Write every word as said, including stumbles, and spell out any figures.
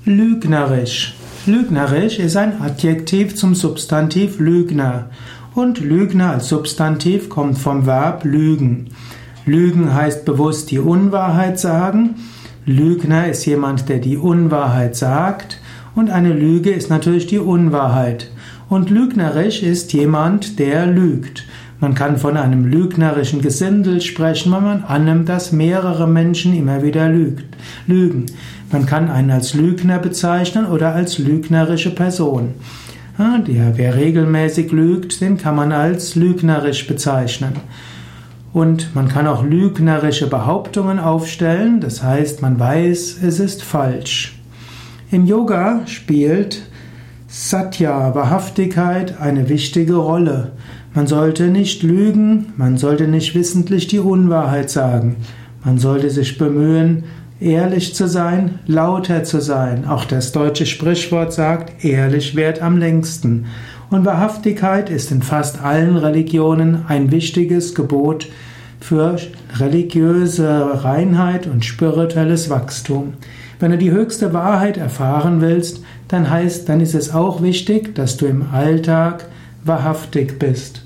Lügnerisch. Lügnerisch ist ein Adjektiv zum Substantiv Lügner. Und Lügner als Substantiv kommt vom Verb lügen. Lügen heißt bewusst die Unwahrheit sagen. Lügner ist jemand, der die Unwahrheit sagt. Und eine Lüge ist natürlich die Unwahrheit. Und lügnerisch ist jemand, der lügt. Man kann von einem lügnerischen Gesindel sprechen, wenn man annimmt, dass mehrere Menschen immer wieder lügt, lügen. Man kann einen als Lügner bezeichnen oder als lügnerische Person. Ja, der, wer regelmäßig lügt, den kann man als lügnerisch bezeichnen. Und man kann auch lügnerische Behauptungen aufstellen, das heißt, man weiß, es ist falsch. Im Yoga spielt Satya, Wahrhaftigkeit, eine wichtige Rolle. Man sollte nicht lügen, man sollte nicht wissentlich die Unwahrheit sagen. Man sollte sich bemühen, ehrlich zu sein, lauter zu sein. Auch das deutsche Sprichwort sagt, ehrlich währt am längsten. Und Wahrhaftigkeit ist in fast allen Religionen ein wichtiges Gebot für religiöse Reinheit und spirituelles Wachstum. Wenn du die höchste Wahrheit erfahren willst, dann heißt, dann ist es auch wichtig, dass du im Alltag wahrhaftig bist.